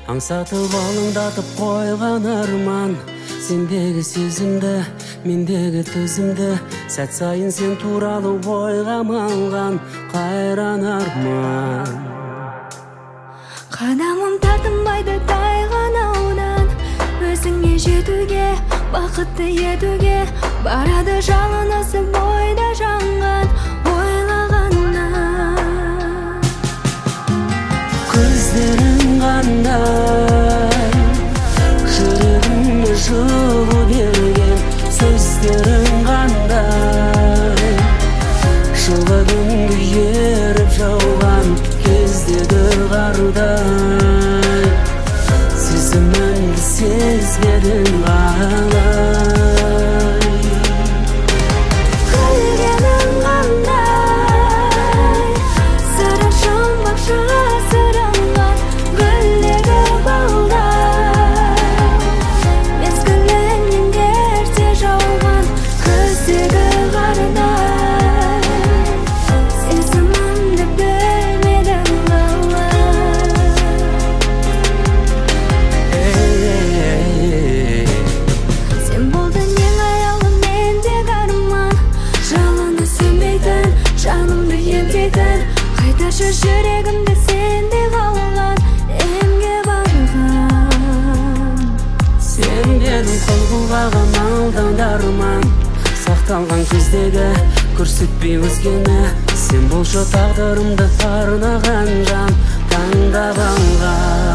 аңсатып алаңдатып қойған арман. Сендегі сезімді, мендегі төзімді, сәт сайын сен туралы ойға малған қайран арман. Қадамым тартынбайды тайғанаудан, өзіңе жетуге, бақытты етуге, барады жалынысы бойда жанған ойлағаннан. Көздерің қандай, жүрегіме жылу берген, сөздерің қандай, жылы күнгі еріп жауған кездегі қардай, сезімімді сезбедің қалай. Күлгенің қандай, сырың жұмбақ жасырынған гүлдегі балдай, мезгілінен ерте жауған күздегі қардай, сезімімді білмедің қалай. Сен болдың ең аялым, мендегі арман, жалыны сөнбейтін, жанымды емдейтін, қайташы жүрегімді сенде қалған емге барған. Сен менің құлқылғаған алдыңда арман, сақталған көздегі көрсетпей өзгені. Сен болшы тағдырымды арнаған жан, таңдап алған.